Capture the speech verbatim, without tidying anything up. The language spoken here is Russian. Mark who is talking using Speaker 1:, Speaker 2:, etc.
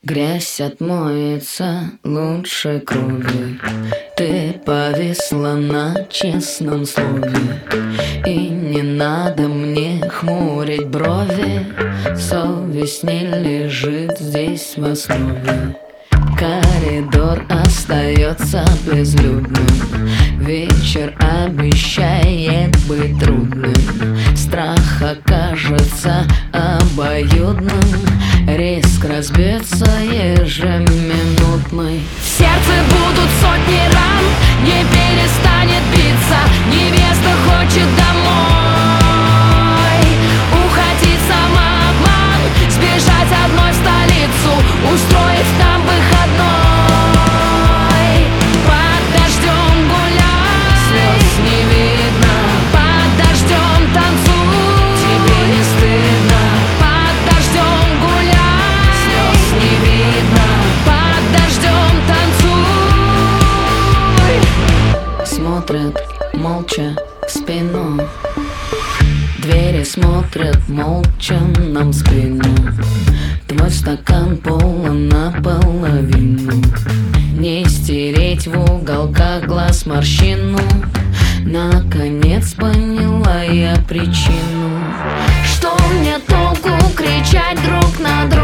Speaker 1: Грязь отмоется лучше крови. Ты повисла на честном слове, и не надо мне хмурить брови. Совесть не лежит здесь в основе. Коридор остается безлюдным. Вечер обещает быть трудным. Страх окажется обоюдным. Риск разбиться ежеминутный.
Speaker 2: В сердце будут сотни ран, не перестанет биться. Невеста хочет домой. Уходить самообман, сбежать одной в столицу, устроив там выходной. Под дождем гуляй, слез не видно. Под дождем танцуй, тебе не стыдно. Под дождем гуляй, слез не видно. Под дождем танцуй.
Speaker 1: Смотрят молча в спину. Двери смотрят молча нам в спину. Твой стакан полон наполовину. Не стереть в уголках глаз морщину. Наконец поняла я причину.
Speaker 2: Что мне толку кричать друг на друга?